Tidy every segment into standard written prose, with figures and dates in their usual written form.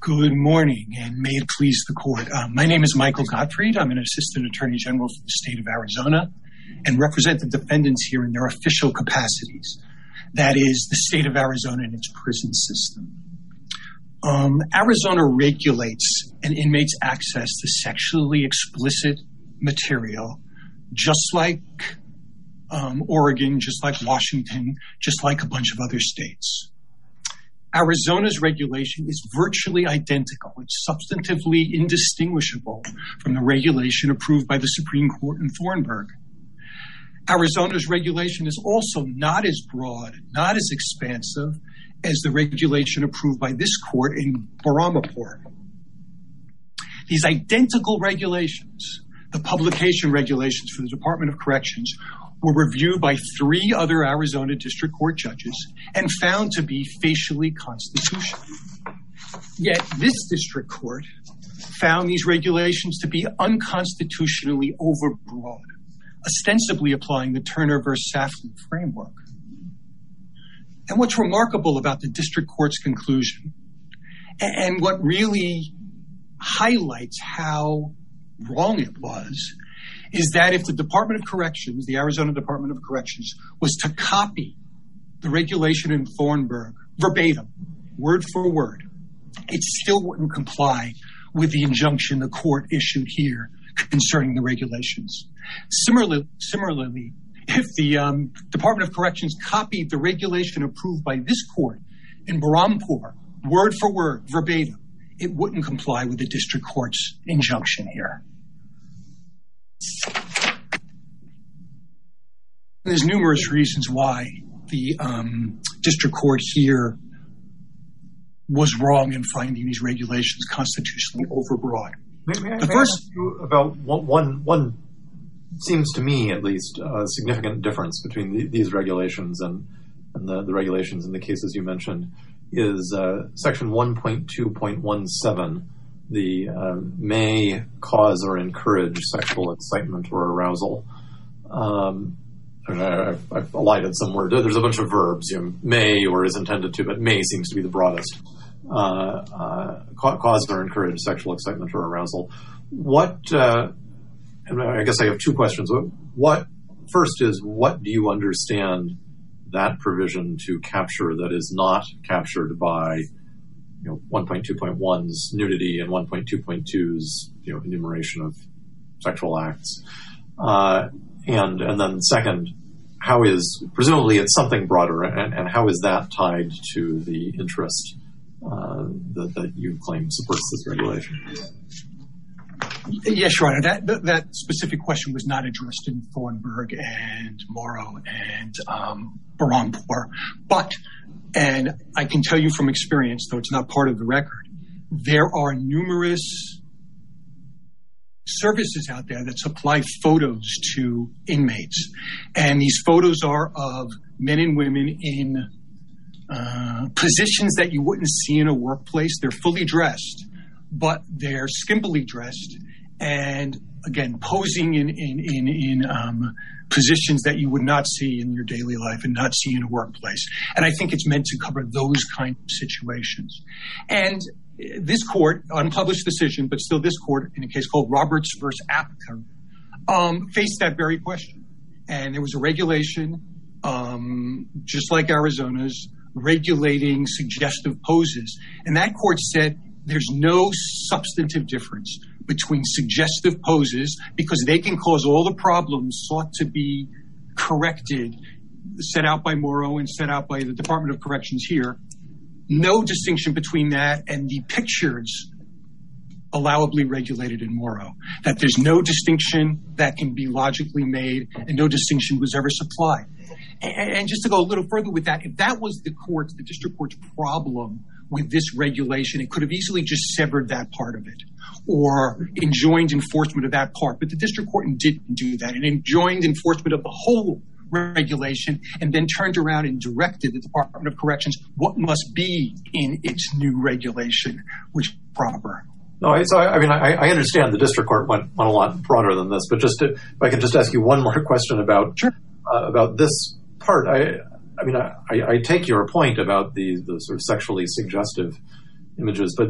Good morning, and may it please the court. My name is Michael Gottfried. I'm an assistant attorney general for the state of Arizona and represent the defendants here in their official capacities. That is, the state of Arizona and its prison system. Arizona regulates an inmate's access to sexually explicit material, just like Oregon, just like Washington, just like a bunch of other states. Arizona's regulation is virtually identical. It's substantively indistinguishable from the regulation approved by the Supreme Court in Thornburg. Arizona's regulation is also not as broad, not as expansive as the regulation approved by this court in Baramapour. These identical regulations, the publication regulations for the Department of Corrections, were reviewed by 3 other Arizona district court judges and found to be facially constitutional. Yet this district court found these regulations to be unconstitutionally overbroad, ostensibly applying the Turner v. Safley framework. And what's remarkable about the district court's conclusion, and what really highlights how wrong it was, is that if the Department of Corrections, the Arizona Department of Corrections, was to copy the regulation in Thornburg verbatim, word for word, it still wouldn't comply with the injunction the court issued here concerning the regulations. Similarly, if the Department of Corrections copied the regulation approved by this court in Baramapour, word for word, verbatim, it wouldn't comply with the district court's injunction here. There's numerous reasons why the district court here was wrong in finding these regulations constitutionally overbroad. May I ask you about one seems to me at least a significant difference between these regulations and the regulations in the cases you mentioned is section 1.2.17, the may cause or encourage sexual excitement or arousal. I've alighted somewhere. There's a bunch of verbs, may or is intended to, but may seems to be the broadest. Cause or encourage sexual excitement or arousal. And I guess I have 2 questions. First is, what do you understand that provision to capture that is not captured by 1.2.1's nudity and 1.2.2's enumeration of sexual acts? And then second, how is, presumably it's something broader, and how is that tied to the interest that you claim supports this regulation? Yes, Your Honor. That specific question was not addressed in Thornburg and Morrow and Baramapour. But, and I can tell you from experience, though it's not part of the record, there are numerous services out there that supply photos to inmates. And these photos are of men and women in positions that you wouldn't see in a workplace. They're fully dressed, but they're skimpily dressed, and again, posing in positions that you would not see in your daily life and not see in a workplace. And I think it's meant to cover those kind of situations. And this court, unpublished decision, but still this court, in a case called Roberts v. Apker, faced that very question. And there was a regulation, just like Arizona's, regulating suggestive poses. And that court said there's no substantive difference between suggestive poses, because they can cause all the problems sought to be corrected, set out by Morrow and set out by the Department of Corrections here. No distinction between that and the pictures allowably regulated in Morrow. That there's no distinction that can be logically made, and no distinction was ever supplied. And just to go a little further with that, if that was the district court's problem with this regulation, it could have easily just severed that part of it or enjoined enforcement of that part. But the district court didn't do that. It enjoined enforcement of the whole regulation and then turned around and directed the Department of Corrections what must be in its new regulation, which is proper. No, I understand the district court went a lot broader than this, but just if I could just ask you one more question about this part. I take your point about the sort of sexually suggestive images, but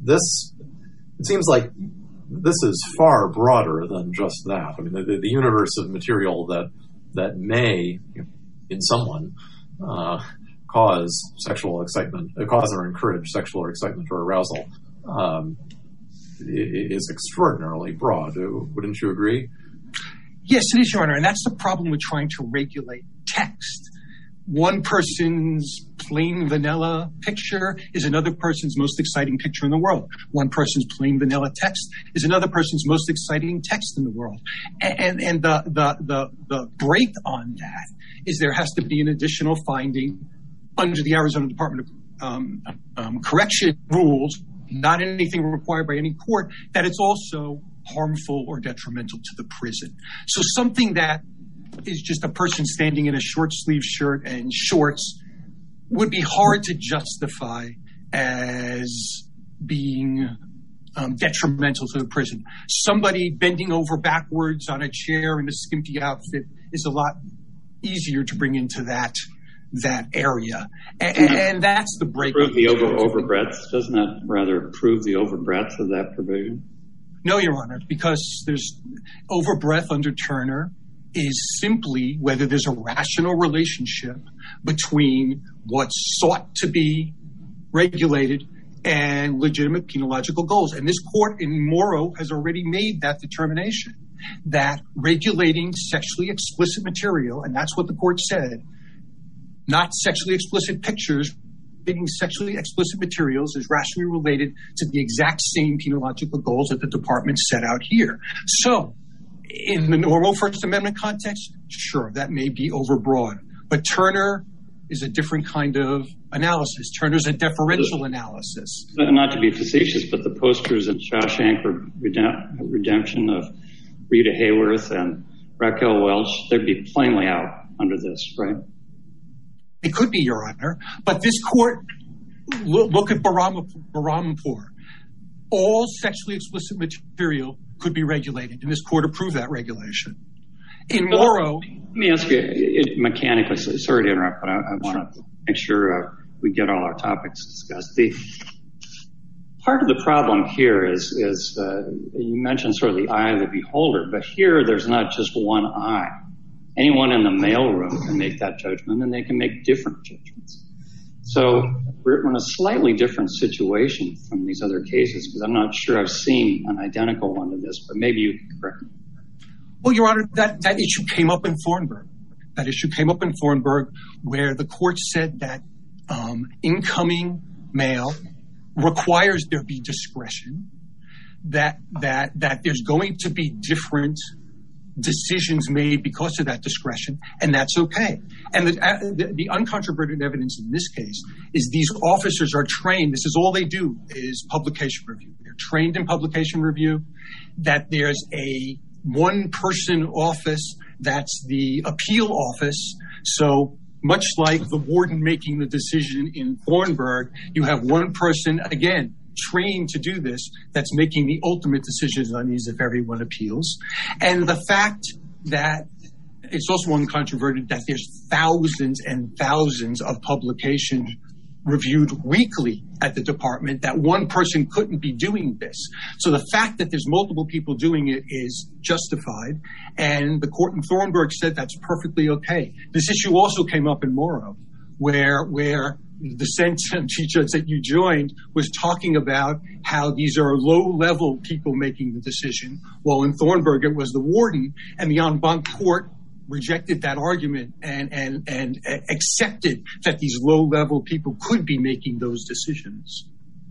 it seems like this is far broader than just that. I mean, the universe of material that may, in someone, cause sexual excitement, cause or encourage sexual excitement or arousal, is extraordinarily broad. Wouldn't you agree? Yes, it is, Your Honor, and that's the problem with trying to regulate text. One person's plain vanilla picture is another person's most exciting picture in the world. One person's plain vanilla text is another person's most exciting text in the world. And the break on that is there has to be an additional finding under the Arizona Department of Correction rules, not anything required by any court, that it's also harmful or detrimental to the prison. So something that is just a person standing in a short sleeve shirt and shorts would be hard to justify as being detrimental to the prison. Somebody bending over backwards on a chair in a skimpy outfit is a lot easier to bring into that area. And that's the break. Prove the overbreadth. Doesn't that rather prove the overbreadth of that provision? No, Your Honor, because there's overbreadth under Turner is simply whether there's a rational relationship between what's sought to be regulated and legitimate penological goals. And this court in Morrow has already made that determination, that regulating sexually explicit material, and that's what the court said, not sexually explicit pictures, regulating sexually explicit materials is rationally related to the exact same penological goals that the department set out here. So in the normal First Amendment context, sure, that may be overbroad. But Turner is a different kind of analysis. Turner's a deferential analysis. Not to be facetious, but the posters in Shawshank Redemption of Rita Hayworth and Raquel Welch, they'd be plainly out under this, right? It could be, Your Honor. But this court, look at Baramapour. All sexually explicit material could be regulated, and this court approved that regulation. In Morrow... Let me ask you mechanically, sorry to interrupt, but I want to make sure we get all our topics discussed. Part of the problem here is you mentioned sort of the eye of the beholder, but here there's not just one eye. Anyone in the mailroom can make that judgment, and they can make different judgments. So we're in a slightly different situation from these other cases, because I'm not sure I've seen an identical one to this, but maybe you can correct me. Well, Your Honor, that issue came up in Thornburg. That issue came up in Thornburg, where the court said that incoming mail requires there be discretion, that there's going to be different decisions made because of that discretion, and that's okay. And the uncontroverted evidence in this case is these officers are trained. This is all they do is publication review. They're trained in publication review, that there's a one-person office that's the appeal office. So much like the warden making the decision in Thornburg, you have one person, again, trained to do this, that's making the ultimate decisions on these if everyone appeals. And the fact that it's also uncontroverted that there's thousands and thousands of publications reviewed weekly at the department, that one person couldn't be doing this. So the fact that there's multiple people doing it is justified, and the court in Thornburg said that's perfectly okay. This issue also came up in Morrow, where the sentence judge that you joined was talking about how these are low-level people making the decision, while in Thornburg it was the warden, and the en banc court rejected that argument and accepted that these low-level people could be making those decisions.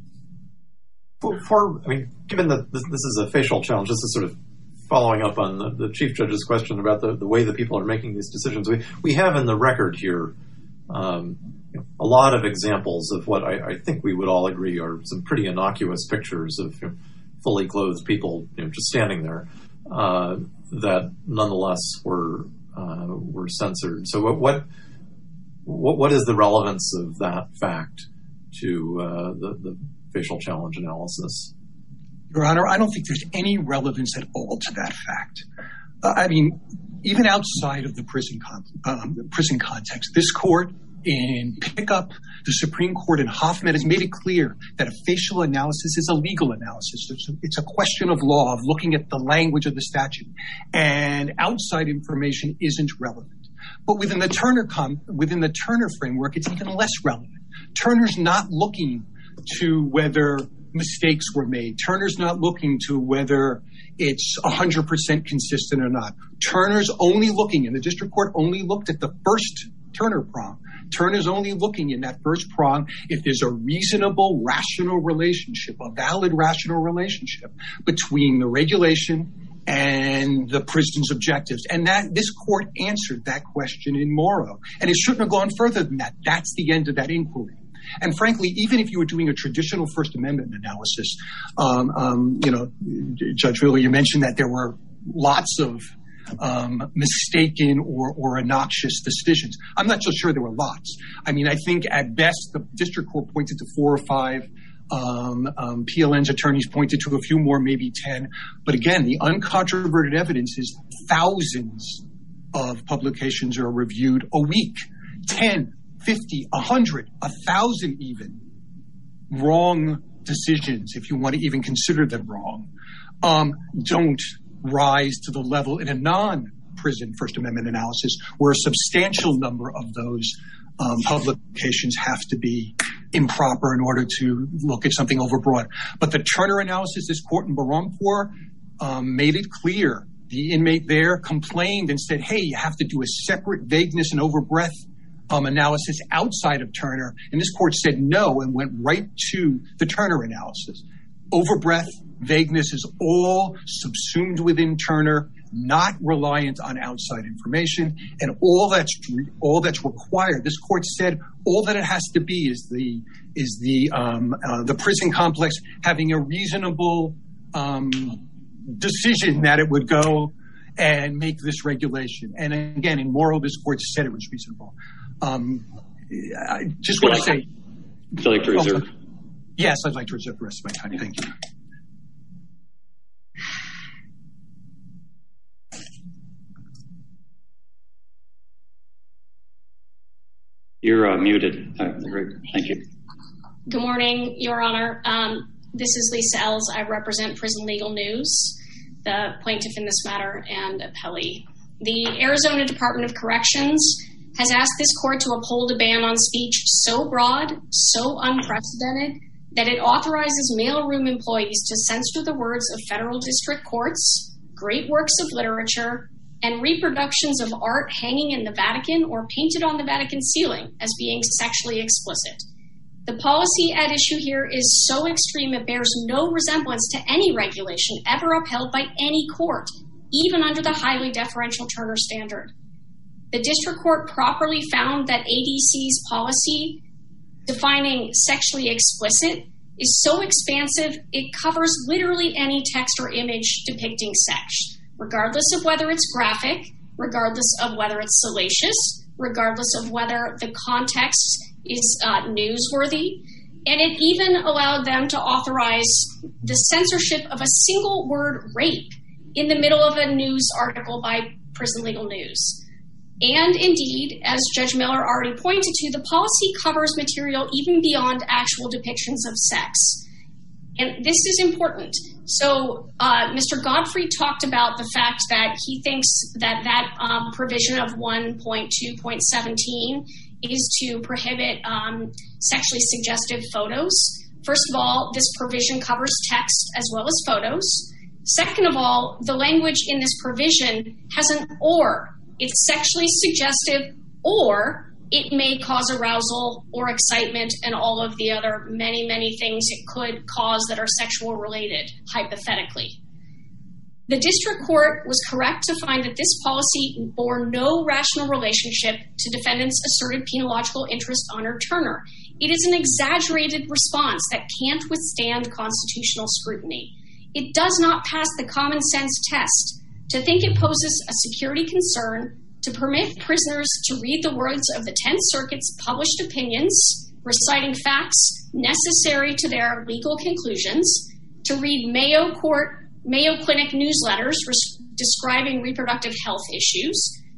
Given that this is a facial challenge, this is sort of following up on the Chief Judge's question about the way that people are making these decisions. We have in the record here a lot of examples of what I think we would all agree are some pretty innocuous pictures of fully clothed people just standing there that nonetheless were censored. So what is the relevance of that fact to the facial challenge analysis? Your Honor, I don't think there's any relevance at all to that fact. Even outside of the prison context, this court in Pickup, the Supreme Court in Hoffman has made it clear that a facial analysis is a legal analysis. It's a question of law, of looking at the language of the statute, and outside information isn't relevant. But within the Turner framework, it's even less relevant. Turner's not looking to whether mistakes were made. Turner's not looking to whether it's 100% consistent or not. Turner's only looking, and the district court only looked at the first Turner prong. Turner's only looking in that first prong if there's a reasonable, rational relationship, a valid, rational relationship between the regulation and the prison's objectives. And that this court answered that question in Morrow. And it shouldn't have gone further than that. That's the end of that inquiry. And frankly, even if you were doing a traditional First Amendment analysis, Judge Wheeler, you mentioned that there were lots of mistaken or obnoxious decisions. I'm not so sure there were lots. I mean, I think at best the district court pointed to 4 or 5. PLN's attorneys pointed to a few more, maybe 10. But again, the uncontroverted evidence is thousands of publications are reviewed a week. 10, 50, 100, 1,000 even wrong decisions, if you want to even consider them wrong, don't rise to the level in a non-prison First Amendment analysis where a substantial number of those publications have to be improper in order to look at something overbroad. But the Turner analysis, this court in Berhampur made it clear. The inmate there complained and said, hey, you have to do a separate vagueness and overbreadth analysis outside of Turner. And this court said no and went right to the Turner analysis. Overbreadth, vagueness is all subsumed within Turner, not reliant on outside information. And all that's required. This court said all that it has to be is the prison complex having a reasonable decision that it would go and make this regulation. And again, in Morrow, this court said it was reasonable. I just want to say... Would you like to reserve? Yes, I'd like to reserve the rest of my time. Thank you. You're muted. Thank you. Good morning, Your Honor. This is Lisa Ells. I represent Prison Legal News, the plaintiff in this matter and appellee. The Arizona Department of Corrections has asked this court to uphold a ban on speech so broad, so unprecedented, that it authorizes mailroom employees to censor the words of federal district courts, great works of literature, and reproductions of art hanging in the Vatican or painted on the Vatican ceiling as being sexually explicit. The policy at issue here is so extreme it bears no resemblance to any regulation ever upheld by any court, even under the highly deferential Turner standard. The district court properly found that ADC's policy defining sexually explicit is so expansive it covers literally any text or image depicting sex, regardless of whether it's graphic, regardless of whether it's salacious, regardless of whether the context is newsworthy. And it even allowed them to authorize the censorship of a single word rape in the middle of a news article by Prison Legal News. And indeed, as Judge Miller already pointed to, the policy covers material even beyond actual depictions of sex. And this is important. So Mr. Godfrey talked about the fact that he thinks that provision of 1.2.17 is to prohibit sexually suggestive photos. First of all, this provision covers text as well as photos. Second of all, the language in this provision has an or. It's sexually suggestive, or it may cause arousal or excitement and all of the other many, many things it could cause that are sexual related, hypothetically. The district court was correct to find that this policy bore no rational relationship to defendants' asserted penological interest under Turner. It is an exaggerated response that can't withstand constitutional scrutiny. It does not pass the common sense test. To think it poses a security concern to permit prisoners to read the words of the 10th Circuit's published opinions, reciting facts necessary to their legal conclusions, to read Mayo Clinic newsletters describing reproductive health issues,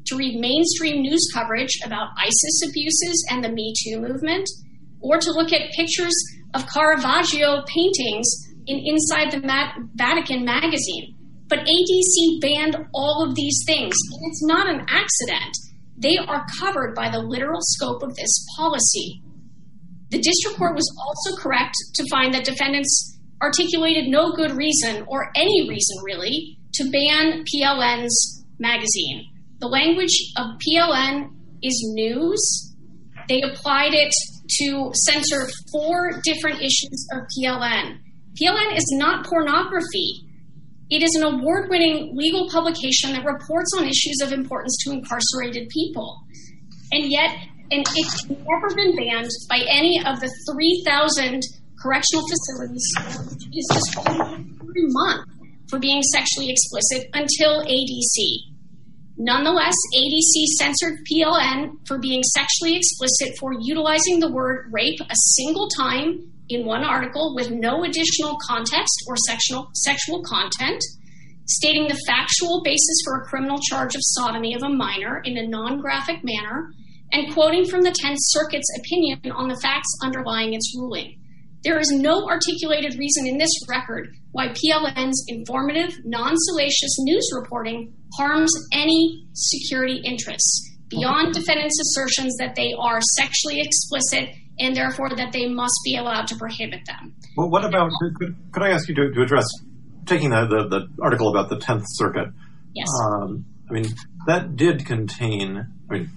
to read mainstream news coverage about ISIS abuses and the Me Too movement, or to look at pictures of Caravaggio paintings inside the Vatican magazine. But ADC banned all of these things, and it's not an accident. They are covered by the literal scope of this policy. The district court was also correct to find that defendants articulated no good reason, or any reason really, to ban PLN's magazine. The language of PLN is news. They applied it to censor 4 different issues of PLN. PLN is not pornography. It is an award-winning legal publication that reports on issues of importance to incarcerated people. And it's never been banned by any of the 3,000 correctional facilities is every month for being sexually explicit until ADC. Nonetheless, ADC censored PLN for being sexually explicit for utilizing the word rape a single time in one article with no additional context or sexual content, stating the factual basis for a criminal charge of sodomy of a minor in a non-graphic manner, and quoting from the 10th Circuit's opinion on the facts underlying its ruling. There is no articulated reason in this record why PLN's informative, non-salacious news reporting harms any security interests, beyond defendants' assertions that they are sexually explicit and therefore that they must be allowed to prohibit them. Well, what about, could I ask you to address, taking the article about the 10th Circuit? Yes. That did contain,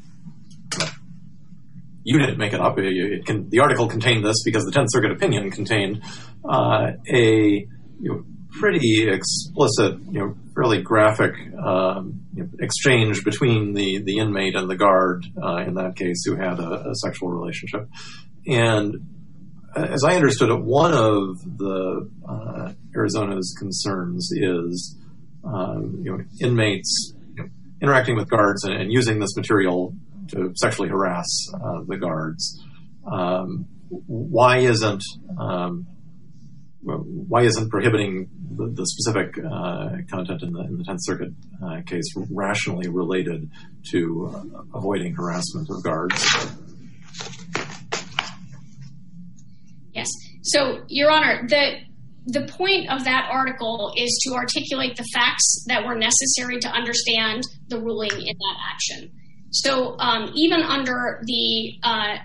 you didn't make it up. The article contained this because the 10th Circuit opinion contained a pretty explicit, fairly graphic exchange between the inmate and the guard in that case who had a sexual relationship. And as I understood it, one of the Arizona's concerns is inmates interacting with guards and using this material to sexually harass the guards. Why isn't prohibiting the specific content in the 10th Circuit case rationally related to avoiding harassment of guards? Yes. So, Your Honor, the point of that article is to articulate the facts that were necessary to understand the ruling in that action. So even under the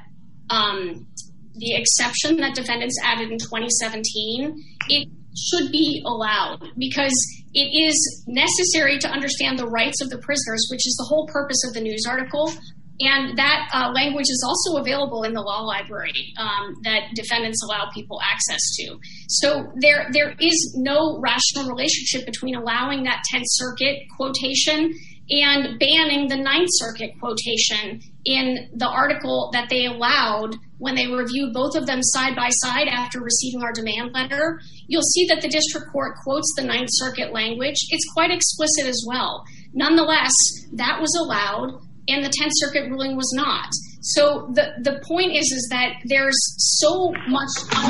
exception that defendants added in 2017, it should be allowed because it is necessary to understand the rights of the prisoners, which is the whole purpose of the news article. And that language is also available in the law library that defendants allow people access to. So there is no rational relationship between allowing that 10th Circuit quotation and banning the 9th Circuit quotation in the article that they allowed when they reviewed both of them side by side after receiving our demand letter. You'll see that the district court quotes the 9th Circuit language. It's quite explicit as well. Nonetheless, that was allowed and the 10th Circuit ruling was not. So the point is that there's so much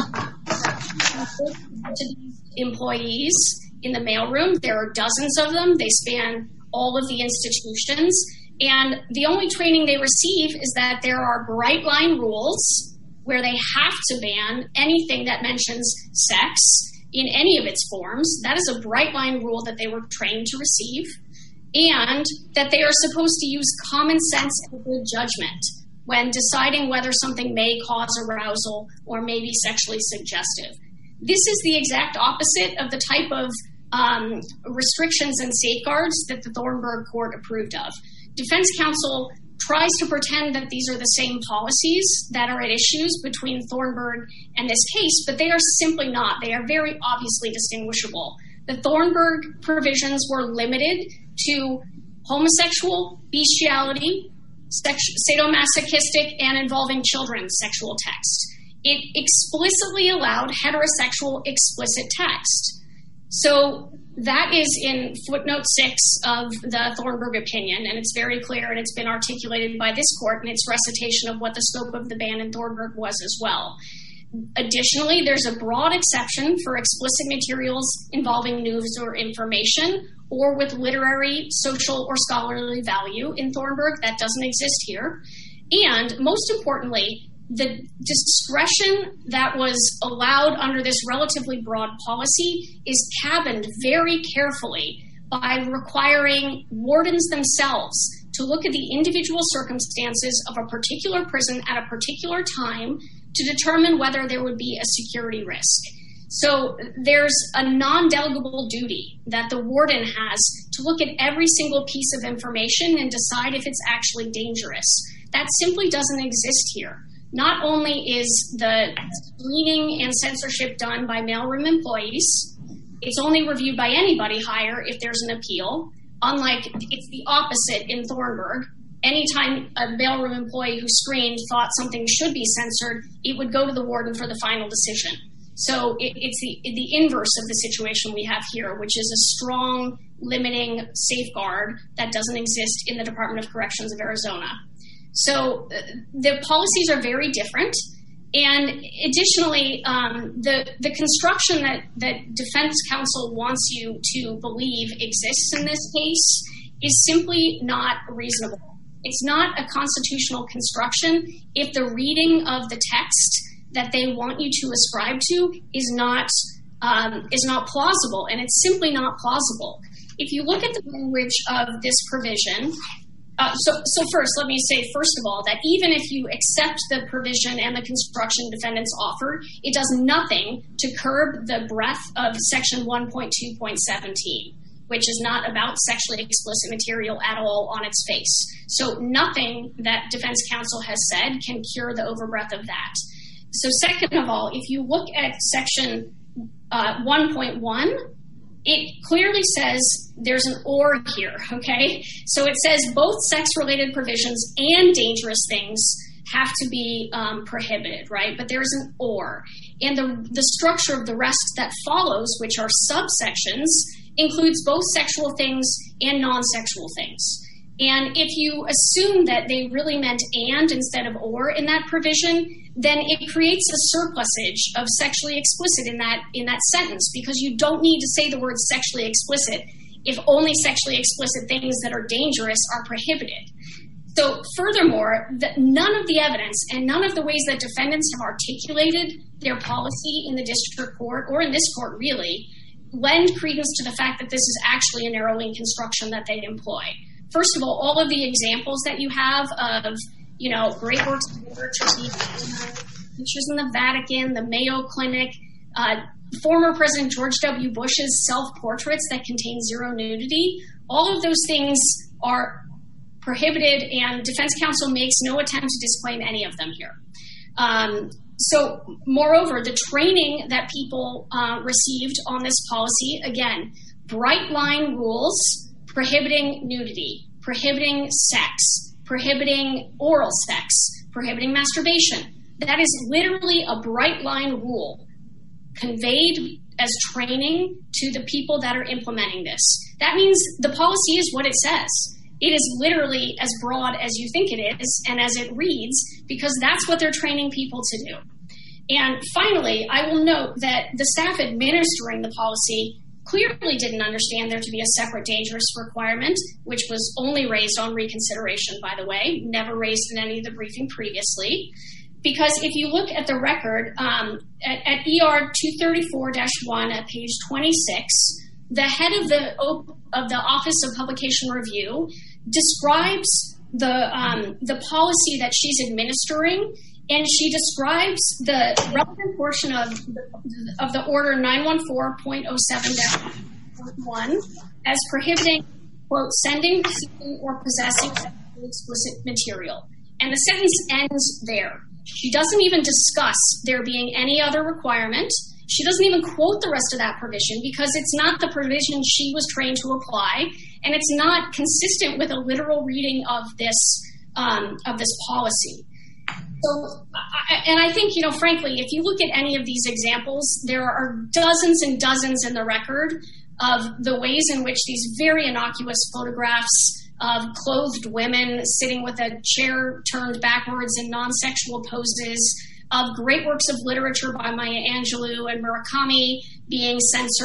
to these employees in the mailroom. There are dozens of them. They span all of the institutions. And the only training they receive is that there are bright line rules where they have to ban anything that mentions sex in any of its forms. That is a bright line rule that they were trained to receive. And that they are supposed to use common sense and good judgment when deciding whether something may cause arousal or may be sexually suggestive. This is the exact opposite of the type of restrictions and safeguards that the Thornburg court approved of. Defense counsel tries to pretend that these are the same policies that are at issues between Thornburg and this case, but they are simply not. They are very obviously distinguishable. The Thornburg provisions were limited to homosexual, bestiality, sadomasochistic, and involving children sexual text. It explicitly allowed heterosexual explicit text. So that is in footnote 6 of the Thornburg opinion, and it's very clear, and it's been articulated by this court in its recitation of what the scope of the ban in Thornburg was as well. Additionally, there's a broad exception for explicit materials involving news or information or with literary, social, or scholarly value in Thornburg. That doesn't exist here. And most importantly, the discretion that was allowed under this relatively broad policy is cabined very carefully by requiring wardens themselves to look at the individual circumstances of a particular prison at a particular time to determine whether there would be a security risk. So there's a non-delegable duty that the warden has to look at every single piece of information and decide if it's actually dangerous. That simply doesn't exist here. Not only is the screening and censorship done by mailroom employees, it's only reviewed by anybody higher if there's an appeal. Unlike, it's the opposite in Thornburg. Anytime a mailroom employee who screened thought something should be censored, it would go to the warden for the final decision. So it's the inverse of the situation we have here, which is a strong limiting safeguard that doesn't exist in the Department of Corrections of Arizona. So the policies are very different. And additionally, the construction that defense counsel wants you to believe exists in this case is simply not reasonable. It's not a constitutional construction if the reading of the text that they want you to ascribe to is not plausible, and it's simply not plausible. If you look at the language of this provision, so first, let me say, first of all, that even if you accept the provision and the construction defendants offer, it does nothing to curb the breadth of Section 1.2.17, which is not about sexually explicit material at all on its face. So nothing that defense counsel has said can cure the overbreadth of that. So second of all, if you look at Section 1.1, it clearly says there's an or here, okay? So it says both sex-related provisions and dangerous things have to be prohibited, right? But there's an or. And the structure of the rest that follows, which are subsections, includes both sexual things and non-sexual things. And if you assume that they really meant and instead of or in that provision, then it creates a surplusage of sexually explicit in that sentence, because you don't need to say the word sexually explicit if only sexually explicit things that are dangerous are prohibited. So furthermore, none of the evidence and none of the ways that defendants have articulated their policy in the district court or in this court really lend credence to the fact that this is actually a narrowing construction that they employ. First of all of the examples that you have of, great works of literature, pictures in the Vatican, the Mayo Clinic, former President George W. Bush's self-portraits that contain zero nudity, all of those things are prohibited, and defense counsel makes no attempt to disclaim any of them here. So, moreover, the training that people received on this policy, again, bright line rules prohibiting nudity, prohibiting sex, prohibiting oral sex, prohibiting masturbation. That is literally a bright line rule conveyed as training to the people that are implementing this. That means the policy is what it says. It is literally as broad as you think it is and as it reads, because that's what they're training people to do. And finally, I will note that the staff administering the policy clearly didn't understand there to be a separate dangerous requirement, which was only raised on reconsideration, by the way, never raised in any of the briefing previously. Because if you look at the record, at ER 234-1 at page 26, the head of the Office of Publication Review describes the policy that she's administering, and she describes the relevant portion of the order 914.07-1 as prohibiting, quote, sending, receiving, or possessing sexually explicit material. And the sentence ends there. She doesn't even discuss there being any other requirement. She doesn't even quote the rest of that provision because it's not the provision she was trained to apply, and it's not consistent with a literal reading of this policy. So, and I think, frankly, if you look at any of these examples, there are dozens and dozens in the record of the ways in which these very innocuous photographs of clothed women sitting with a chair turned backwards in non-sexual poses, of great works of literature by Maya Angelou and Murakami being censored,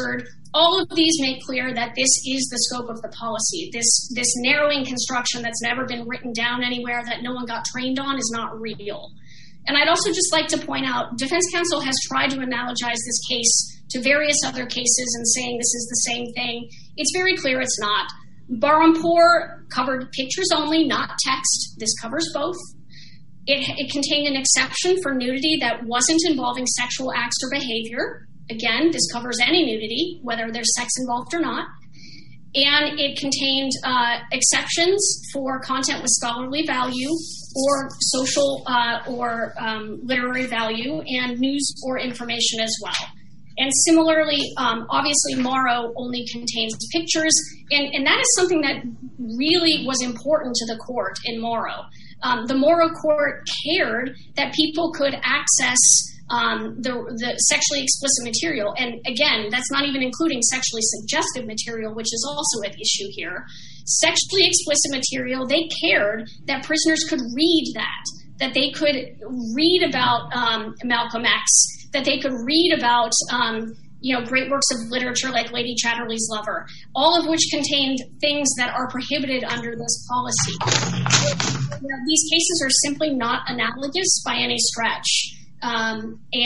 all of these make clear that this is the scope of the policy. This narrowing construction that's never been written down anywhere, that no one got trained on, is not real. And I'd also just like to point out, defense counsel has tried to analogize this case to various other cases and saying this is the same thing. It's very clear it's not. Berhampur covered pictures only, not text. This covers both. It contained an exception for nudity that wasn't involving sexual acts or behavior. Again, this covers any nudity, whether there's sex involved or not. And it contained exceptions for content with scholarly value or social or literary value, and news or information as well. And similarly, obviously, Morrow only contains pictures, and that is something that really was important to the court in Morrow. The Morrow court cared that people could access the sexually explicit material. And again, that's not even including sexually suggestive material, which is also at issue here. Sexually explicit material, they cared that prisoners could read that they could read about Malcolm X, that they could read about great works of literature like Lady Chatterley's Lover, all of which contained things that are prohibited under this policy. These cases are simply not analogous by any stretch. I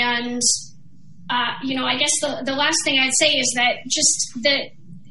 guess the last thing I'd say is that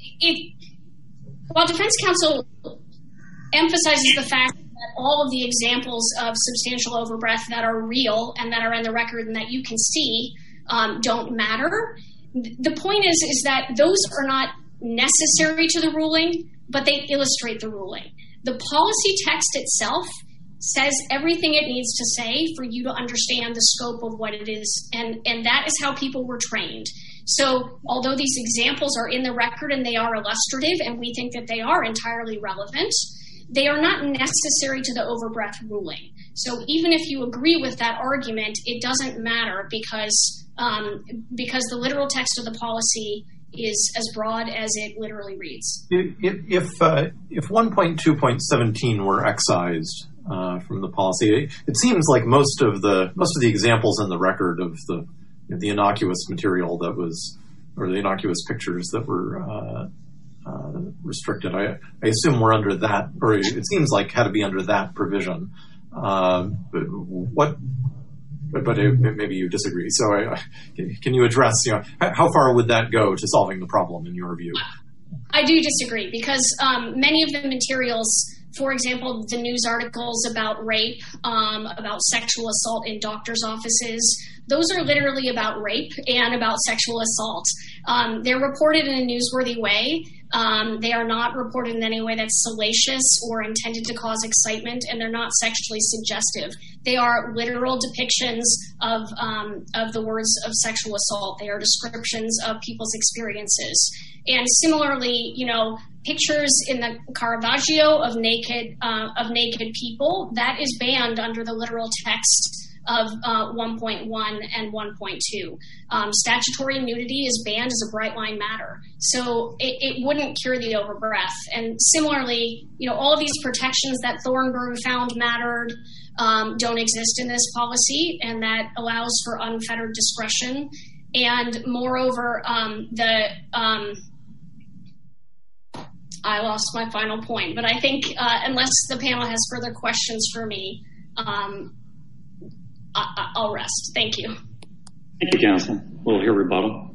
while defense counsel emphasizes the fact that all of the examples of substantial overbreadth that are real and that are in the record and that you can see don't matter, the point is that those are not necessary to the ruling, but they illustrate the ruling. The policy text itself says everything it needs to say for you to understand the scope of what it is, and that is how people were trained. So although these examples are in the record and they are illustrative, and we think that they are entirely relevant, they are not necessary to the overbreadth ruling. So even if you agree with that argument, it doesn't matter because the literal text of the policy is as broad as it literally reads. If 1.2.17 were excised from the policy, it seems like most of the examples in the record of the innocuous material that was, or the innocuous pictures that were restricted, I assume were under that, or it seems like had to be under that provision. But maybe you disagree. So can you address, how far would that go to solving the problem in your view? I do disagree because many of the materials, for example, the news articles about rape, about sexual assault in doctors' offices, those are literally about rape and about sexual assault. They're reported in a newsworthy way. They are not reported in any way that's salacious or intended to cause excitement, and they're not sexually suggestive. They are literal depictions of the words of sexual assault. They are descriptions of people's experiences. And similarly, pictures in the Caravaggio of naked people, that is banned under the literal text of 1.1 and 1.2. Statutory nudity is banned as a bright line matter. So it wouldn't cure the overbreadth. And similarly, all of these protections that Thornburg found mattered don't exist in this policy, and that allows for unfettered discretion. And moreover, I lost my final point, but I think unless the panel has further questions for me, I'll rest. Thank you. Thank you, counsel. We'll hear rebuttal.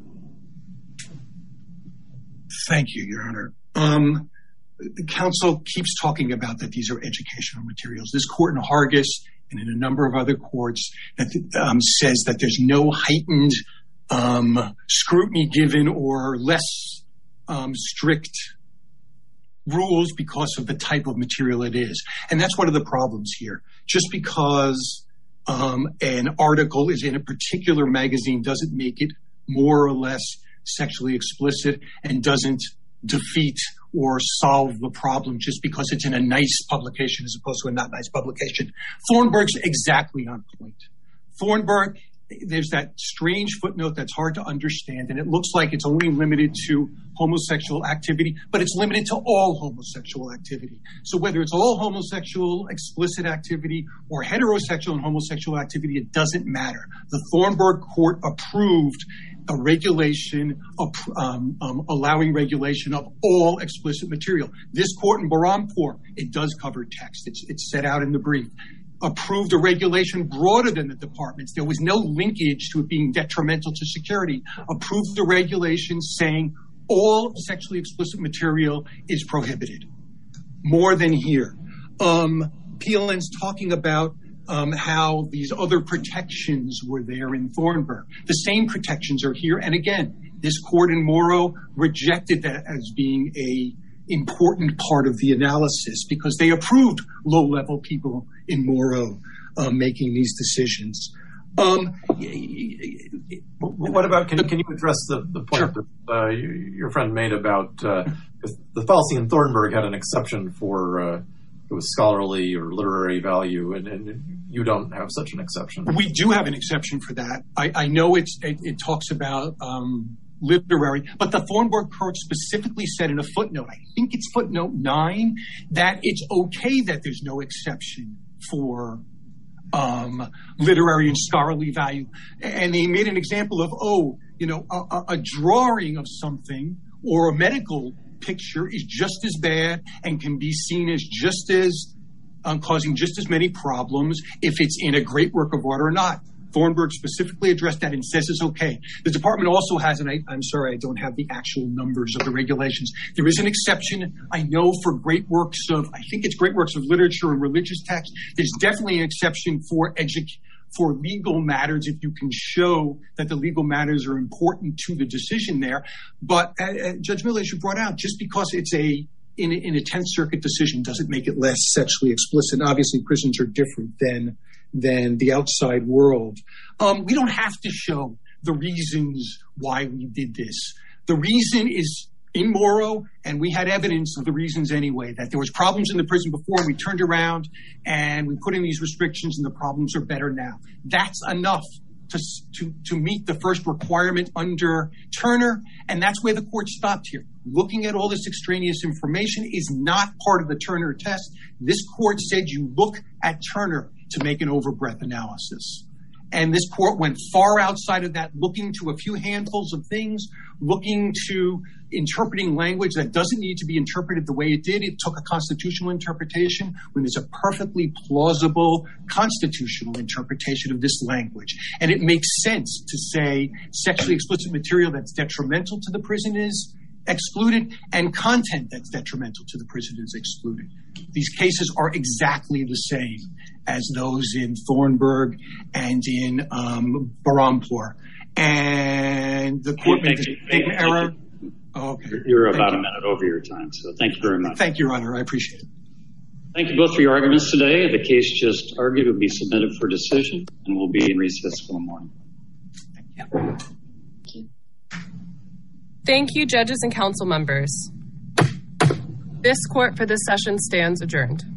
Thank you, Your Honor. The counsel keeps talking about that these are educational materials. This court in Hargis and in a number of other courts that says that there's no heightened scrutiny given or less strict rules because of the type of material it is. And that's one of the problems here. Just because an article is in a particular magazine doesn't make it more or less sexually explicit and doesn't defeat or solve the problem just because it's in a nice publication as opposed to a not nice publication. Thornburg's exactly on point. Thornburg there's that strange footnote that's hard to understand, and it looks like it's only limited to homosexual activity, but it's limited to all homosexual activity. So whether it's all homosexual explicit activity or heterosexual and homosexual activity, it doesn't matter. The Thornburg court approved a regulation allowing regulation of all explicit material. This court in Bahrampur, it does cover text. It's set out in the brief. Approved a regulation broader than the department's. There was no linkage to it being detrimental to security. Approved the regulation saying all sexually explicit material is prohibited. More than here. PLN's talking about how these other protections were there in Thornburg. The same protections are here. And again, this court in Morrow rejected that as being a important part of the analysis because they approved low-level people in Morrow making these decisions. What about, can you address the point that your friend made about the policy in Thornburg had an exception for it was scholarly or literary value, and you don't have such an exception? We do have an exception for that. I know it talks about literary, but the Thornburg court specifically said in a footnote, I think it's footnote 9, that it's okay that there's no exception for literary and scholarly value. And they made an example of, a drawing of something or a medical picture is just as bad and can be seen as just as causing just as many problems if it's in a great work of art or not. Thornburg specifically addressed that and says it's okay. The department also has, and I'm sorry, I don't have the actual numbers of the regulations. There is an exception, I know, for great works of, I think it's great works of literature and religious text. There's definitely an exception for legal matters if you can show that the legal matters are important to the decision there. But Judge Miller, as you brought out, just because it's in a 10th Circuit decision doesn't make it less sexually explicit. Obviously, prisons are different than the outside world. We don't have to show the reasons why we did this. The reason is in Morrow, and we had evidence of the reasons anyway, that there was problems in the prison before, and we turned around and we put in these restrictions and the problems are better now. That's enough to meet the first requirement under Turner, and that's where the court stopped here. Looking at all this extraneous information is not part of the Turner test. This court said you look at Turner to make an overbreadth analysis. And this court went far outside of that, looking to a few handfuls of things, looking to interpreting language that doesn't need to be interpreted the way it did. It took a constitutional interpretation when there's a perfectly plausible constitutional interpretation of this language. And it makes sense to say sexually explicit material that's detrimental to the prison is excluded and content that's detrimental to the prison is excluded. These cases are exactly the same as those in Thornburg and in Bahrampur. And the court made an error. Oh, okay. You're about a minute over your time, so thank you very much. Thank you, Your Honor. I appreciate it. Thank you both for your arguments today. The case just argued will be submitted for decision and will be in recess for the morning. Thank you. Thank you, judges and council members. This court for this session stands adjourned.